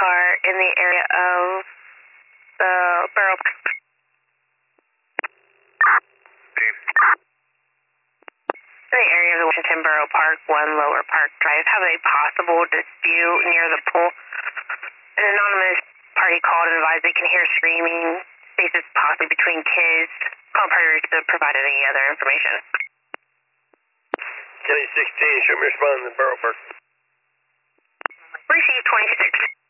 car in the area of the Borough Park. In the area of the Washington Borough Park, 1 Lower Park Drive, have a possible dispute near the pool. An anonymous party called and advised they can hear screaming, spaces possibly between kids. Call party to provide any other information. County 16, show me responding to Borough Park. Receive 26.